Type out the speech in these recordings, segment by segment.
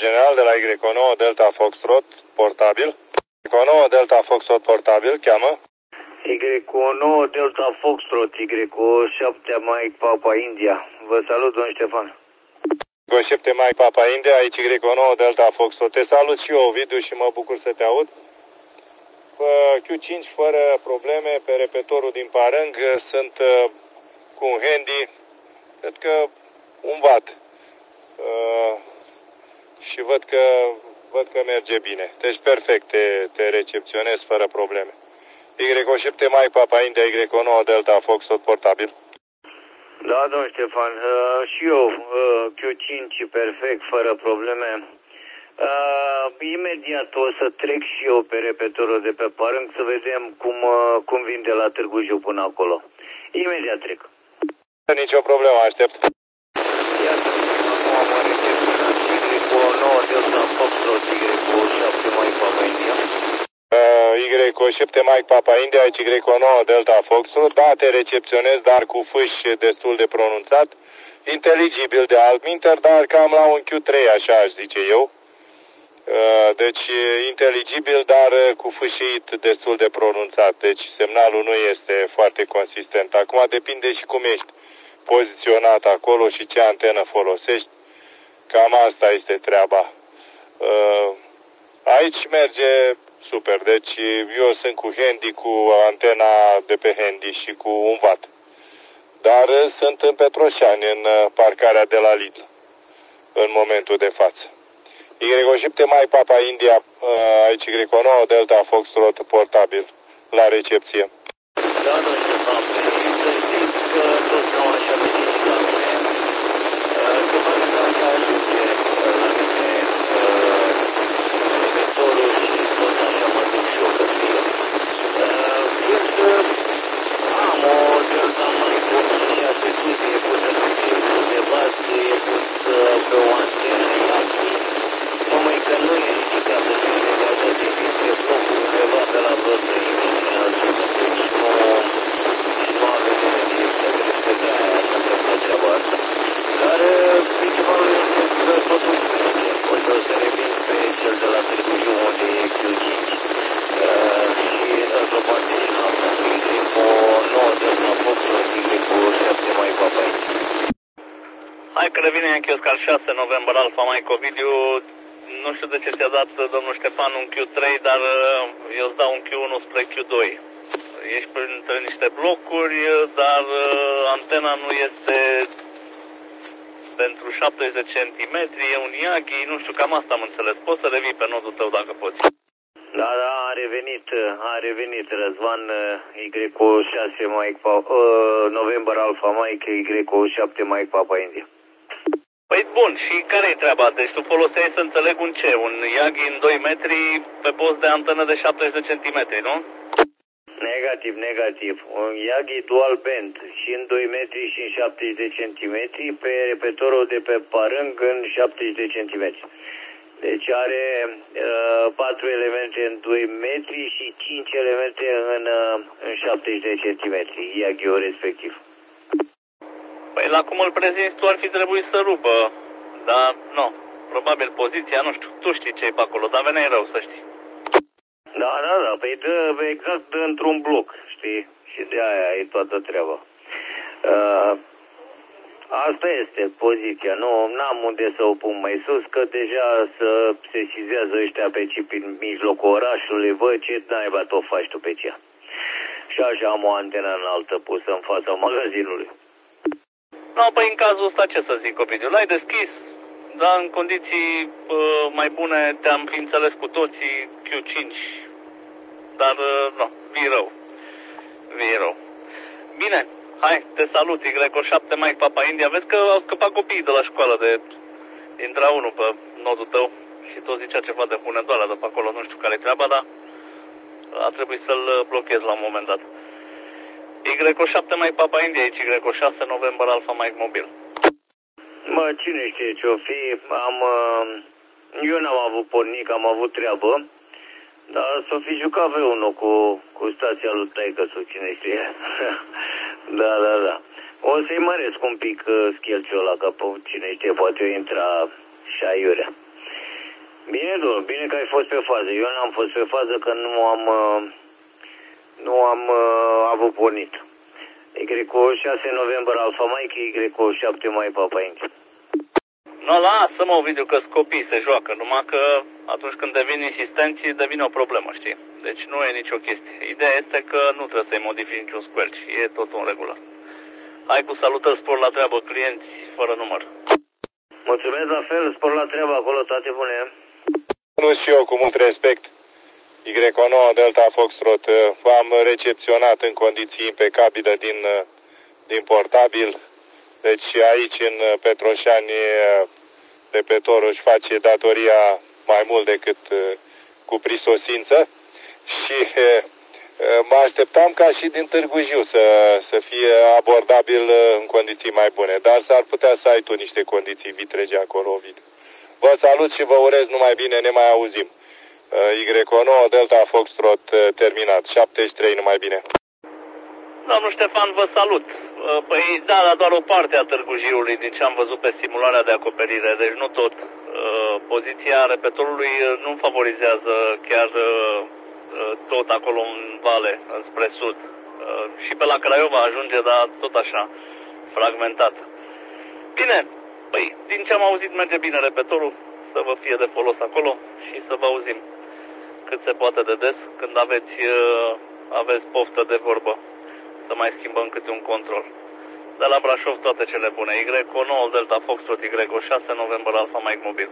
General de la Y9 Delta Foxtrot, portabil. Y9 Delta Foxtrot, portabil, cheamă. Y9 Delta Foxtrot, Y7 Mike Papa India. Vă salut, domnul Ștefan. Y7 Mike Papa India, aici Y9 Delta Foxtrot. Te salut și eu, Ovidiu, și mă bucur să te aud. Q5 fără probleme pe repetorul din Parâng. Sunt cu un handy, cred că un watt. Și văd că merge bine. Deci perfect, te recepționez fără probleme. Y7 Mike Papa India, Y9 Delta Foxtrot, portabil. Da, domnul Ștefan, și eu Q5 perfect, fără probleme. Imediat o să trec și eu pe repetorul de pe Parâng să vedem cum vin de la Târgu Jiu până acolo. Imediat trec. Nicio problemă, aștept. Iată, acum am recepționat Y9 Delta Foxtrot, Y7 Mike Papa India. Y7 Mike Papa India, aici Y9 Delta Foxtrot. Da, te recepționez, dar cu fâși destul de pronunțat. Inteligibil de altminteri, dar cam la un Q3, așa aș zice eu. Deci inteligibil, dar cu fâșit destul de pronunțat. Deci semnalul nu este foarte consistent. Acum depinde și cum ești poziționat acolo și ce antenă folosești. Cam asta este treaba. Aici merge super. Deci eu sunt cu handy, cu antena de pe handy și cu un watt. Dar sunt în Petroșani, în parcarea de la Lidl, în momentul de față. Y7 Mike Papa India, aici Y9 Delta Foxtrot, portabil, la recepție. Da, domnul Ștefan, să știți că tot cam așa vine și la mine. Că până dacă ajunge la mine repetorul și tot așa mă duc și eu pe fie. Când am o Delta Mike 8600, e pusă pe filtrul de bază, e pus pe o antenă Yagi, numai că nu e ridicată și imediat dintre blocuri undeva pe la vreo 3000 deci nu avem o direcție, cred că de-aia așa se face treaba asta. Dar principalul este că totul merge. O să revin pe cel de la Târgu Jiu, unde e Q5 și într-o parte și în alta. Y9 Delta Foxtrot, Y7 Mike Papa India. Hai că revine în Chioscar 6, November Alpha Mike Ovidiu. Nu știu de ce ți-a dat domnul Ștefan un Q3, dar eu îți dau un Q1 spre Q2. Ești printre niște blocuri, dar antena nu este pentru 70 de centimetri, e un Yagi, nu știu, cam asta am înțeles. Poți să revii pe nodul tău dacă poți. Da, a revenit Răzvan, Y6 Mike Papa, November Alpha Mike, Y7 Mike Papa India. Păi bun, și care-i treaba? Deci tu foloseai, să înțeleg, un ce? Un Yagi în 2 metri pe post de antenă de 70 de centimetri, nu? Negativ. Un Yagi dual band și în 2 metri și în 70 de centimetri pe repetorul de pe Parâng în 70 de centimetri. Deci are 4 elemente în 2 metri și 5 elemente în 70 de centimetri, Yagi-ul respectiv. Păi la cum îl prezinți tu ar fi trebuit să rupă, dar nu, probabil poziția, nu știu, tu știi ce e pe acolo, dar veneai rău să știi. Da, păi dă exact într-un bloc, știi, și de aia e toată treaba. Asta este poziția, n-am unde să o pun mai sus, că deja se sesizează ăștia pe chip în mijlocul orașului, văd ce naiba tot faci tu pe cea. Și așa am o antenă înaltă pusă în fața magazinului. No, păi în cazul ăsta ce să zic, Ovidiu, l-ai deschis, dar în condiții mai bune te-am fi înțeles cu toții Q5, dar nu, vii rău. Bine, hai, te salut, Y7 Mike Papa India, vezi că au scăpat copiii de la școală, intra unul pe nodul tău și tot zicea ceva de hunedoală de pe acolo, nu știu care-i treaba, dar a trebuit să-l blochez la un moment dat. Y7 Mike Papa India, aici Y6 November Alpha Mike Mobil. Mă, cine știe ce-o fi, eu n-am avut pornic, am avut treabă, dar s-o fi jucat V1 cu stația lui taică-su, cine știe. Da. O să-i măresc un pic schelciul ăla, că cine știe, poate eu intra și aiurea. Bine, domnule, bine că ai fost pe fază. Eu n-am fost pe fază că nu am avut pornit. Y6 November Alpha Mike, Y7 Mai Papa India. Nu, lasă-mă, Ovidiu, că copii se joacă, numai că atunci când devin insistenți, devine o problemă, știi? Deci nu e nicio chestie. Ideea este că nu trebuie să-i modifici niciun squelch, e totul în regulă. Hai cu salutări, spor la treabă, clienți fără număr. Mulțumesc la fel, spor la treabă acolo, toate bune. Nu și eu, cu mult respect. Y9 Delta Foxtrot, v-am recepționat în condiții impecabile din portabil. Deci aici, în Petroșani, repetorul își face datoria mai mult decât cu prisosință și mă așteptam ca și din Târgu Jiu să fie abordabil în condiții mai bune, dar s-ar putea să ai tu niște condiții vitrege acolo, Ovidiu. Vă salut și vă urez numai bine, ne mai auzim. Y9 Delta Foxtrot terminat, 73, numai bine. Domnul Ștefan, vă salut. Păi da, dar doar o parte a Târgu Jiului din ce am văzut pe simularea de acoperire, deci nu tot. Poziția repetorului nu favorizează chiar tot acolo în vale, spre sud. Și pe la Craiova ajunge, dar tot așa, fragmentat. Bine, păi din ce am auzit merge bine repetorul, să vă fie de folos acolo și să vă auzim cât se poate de des când aveți poftă de vorbă. Să mai schimbăm câte un control. De la Brașov toate cele bune. Y9 Delta Foxtrot, Y6 November Alpha Mike Mobil.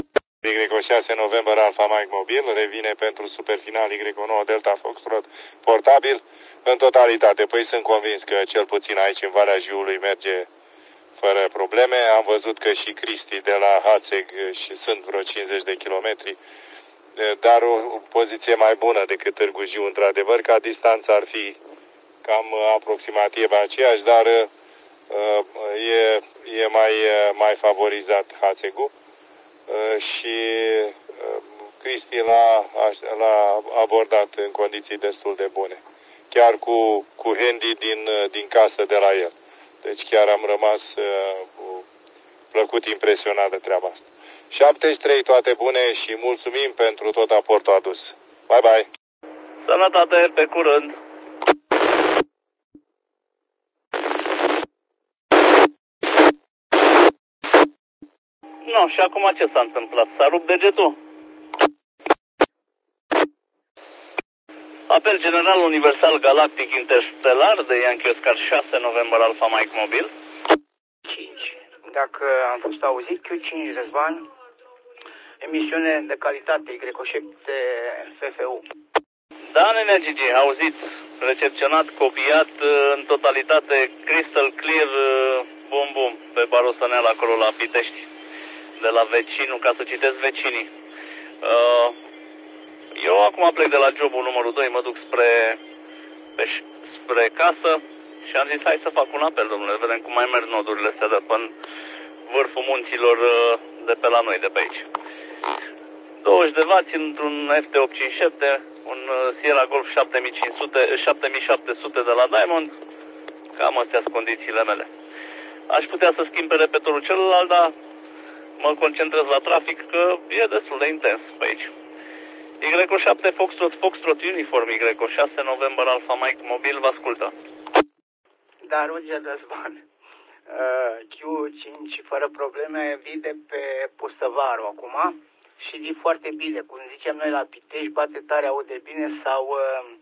Y6 November Alpha Mike Mobil revine pentru superfinal Y9 Delta Foxtrot portabil în totalitate. Păi sunt convins că cel puțin aici în Valea Jiului merge fără probleme. Am văzut că și Cristi de la Hațeg și sunt vreo 50 de kilometri, dar o poziție mai bună decât Târgu Jiu, într-adevăr, ca distanța ar fi cam aproximativ aceeași, dar e mai favorizat Hațegul și Cristi l-a abordat în condiții destul de bune, chiar cu handy din casă de la el. Deci chiar am rămas plăcut impresionat de treaba asta. 73, toate bune și mulțumim pentru tot aportul adus. Bye, bye! Sănătate, pe curând! No, și acum ce s-a întâmplat? S-a rupt degetul? Apel General Universal Galactic Interstelar de Yankee Oscar 6 November Alpha Mike Mobil. 5. Dacă am fost auzit, Q5 Răzvan, emisiune de calitate Y7 FFU. Da, nenea Gigi, auzit, recepționat, copiat în totalitate, crystal clear, bum bum, pe Barosăneala acolo la Pitești, de la vecinul, ca să citesc vecinii. Eu acum plec de la jobul numărul 2, mă duc spre casă și am zis hai să fac un apel, domnule, vedem cum mai merg nodurile astea de până vârful munților de pe la noi, de pe aici. 20 de W într-un FT857, un Sierra Golf 7700 de la Diamond, cam astea sunt condițiile mele. Aș putea să schimb pe repetorul celălalt, dar mă concentrez la trafic că e destul de intens pe aici. Y7 Foxtrot Uniform, Y6 November Alpha Mike Mobil, vă ascultă. Da, Roger Răzvan, Q5 fără probleme, vide pe Pustăvaru acum și de foarte bine, cum zicem noi la Pitești, bate tare, aude bine sau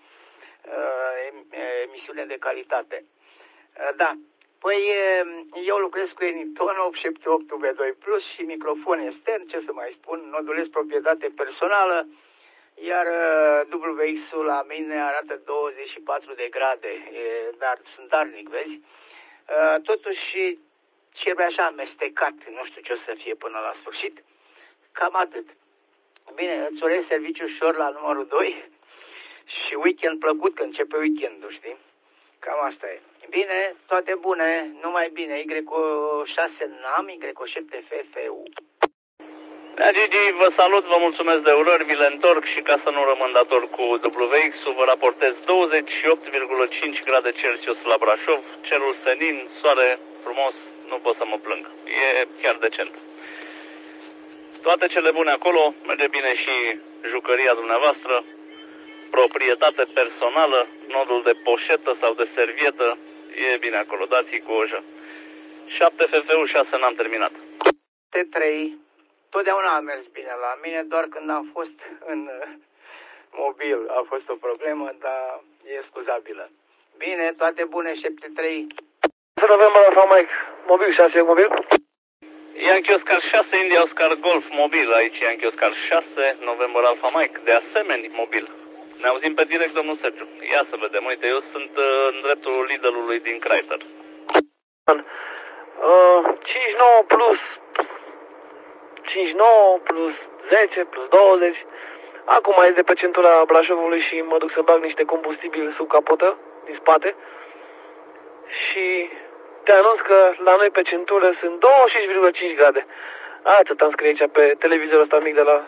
emisiune de calitate. Da, păi eu lucrez cu Eniton 878 V2 Plus și microfon extern, ce să mai spun, nodulez proprietate personală, iar WX-ul la mine arată 24 de grade, dar sunt darnic, vezi? Totuși, trebuie așa amestecat, nu știu ce o să fie până la sfârșit. Cam atât. Bine, îți urez serviciu ușor la numărul 2 și weekend plăcut, că începe weekendul, știi? Cam asta e. Bine, toate bune, numai bine. Y6 NAM, Y7 FFU. Da, Gigi, vă salut, vă mulțumesc de urări, vi le întorc și ca să nu rămân dator cu WX-ul, vă raportez 28,5 grade Celsius la Brașov, cerul senin, soare frumos, nu pot să mă plâng. E chiar decent. Toate cele bune acolo, merge bine și jucăria dumneavoastră, proprietate personală, nodul de poșetă sau de servietă, e bine acolo, dați-i cu ojă. 7 FFU, 6 n-am terminat. T3, totdeauna a mers bine la mine, doar când am fost în mobil a fost o problemă, dar e scuzabilă. Bine, toate bune, 73. Să avem Alfa Mike, mobil 6, mobil. Yankee Oscar 6, India Oscar Golf, mobil. Aici Yankee Oscar 6, November Alpha Mike, de asemenea mobil. Ne auzim pe direct, domnul Sergiu. Ia să vedem. Uite, eu sunt în dreptul Lidl-ului din Chrysler. 59 plus 59 plus 10 plus 20. Acum ies de pe centura Brașovului și mă duc să bag niște combustibil sub capotă, din spate. Și te anunț că la noi pe centură sunt 25,5 grade. Atât am scris aici pe televizorul ăsta mic de la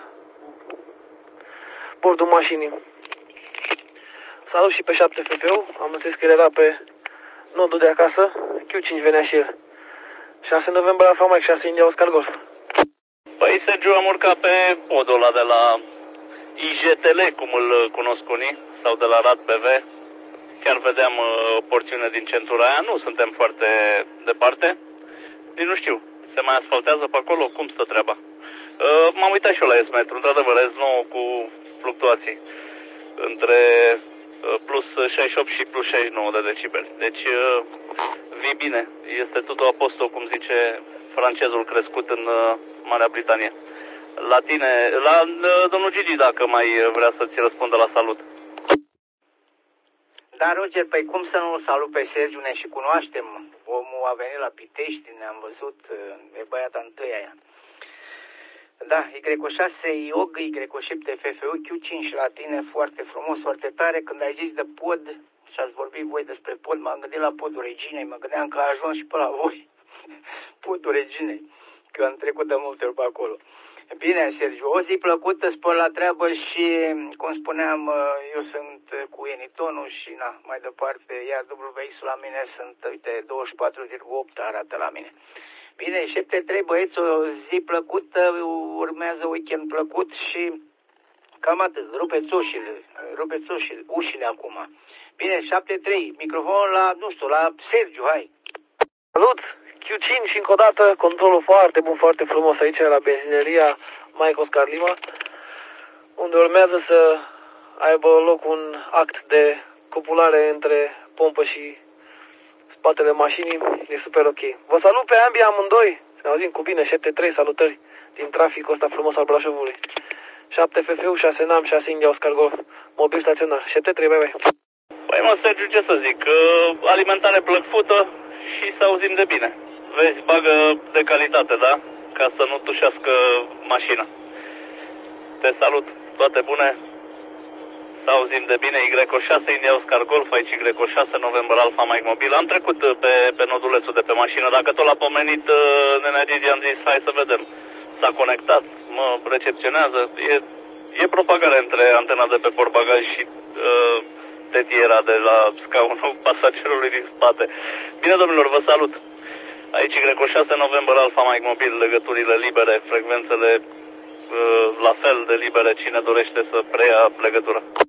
bordul mașinii. Salut și pe 7 FPU. Am înțeles că el era pe nodul de acasă. Q5 venea și el. 6 noiembrie Alfa Mike, 6 India Oscar Golf. Păi, Sergiu, am urcat pe podul ăla de la IJTL, cum îl cunosc unii, sau de la RAD BV. Chiar vedeam o porțiune din centura aia. Nu suntem foarte departe. Nici nu știu. Se mai asfaltează pe acolo? Cum stă treaba? M-am uitat și eu la S-metru. Într-adevăr, S9 cu fluctuații între plus 68 și plus 69 de decibeli. Deci, vii bine. Este totul apostol, cum zice francezul crescut în Marea Britanie. La tine, la domnul Gigi, dacă mai vrea să-ți răspundă la salut. Da, Roger, păi cum să nu salut pe Sergiu, ne și cunoaștem. Omul a venit la Pitești, ne-am văzut, e băiata întâia aia. Da, Y6 IOG, Y7 FFU, Q5 la tine, foarte frumos, foarte tare. Când ai zis de pod și ați vorbit voi despre pod, m-am gândit la podul Reginei, mă gândeam că a ajuns și pe la voi. Podul Reginei, că am trecut de multe ori pe acolo. Bine, Sergiu, o zi plăcută, spor la treabă și, cum spuneam, eu sunt cu Enitonul și, na, mai departe, iar WX-ul la mine sunt, uite, 24,8 arată la mine. Bine, 73 băieți, o zi plăcută, urmează weekend plăcut și cam atât, rupeți ușile acum. Bine, 73, microfonul la, nu știu, la Sergiu, hai. Salut! Q5 și încă o dată, controlul foarte bun, foarte frumos aici la benzineria Mike Oscar Lima, unde urmează să aibă loc un act de copulare între pompă și spatele mașinii. E super ok. Vă salut pe ambii amândoi. Ne auzim cu bine. 7-3, salutări din traficul ăsta frumos al Brașovului. 7 FFU, 6 NAM, 6 India Oscar Golf. Mobil staționar. 7-3, bye bye. Păi mă, Sergiu, ce să zic? Alimentare plăcută și să auzim de bine. Vezi, bagă de calitate, da? Ca să nu tușească mașina. Te salut, toate bune. Să auzim de bine. Y6 India Oscar Golf, aici Y6 November Alpha Mike mobil. Am trecut pe nodulețul de pe mașină. Dacă tot l-a pomenit nenea Gigi, am zis, hai să vedem. S-a conectat, mă recepționează. E propagare între antena de pe portbagaj și tetiera de la scaunul pasagerului din spate. Bine, domnilor, vă salut. Aici Y6 November Alpha Mike mobil, legăturile libere, frecvențele la fel de libere, cine dorește să preia legătura.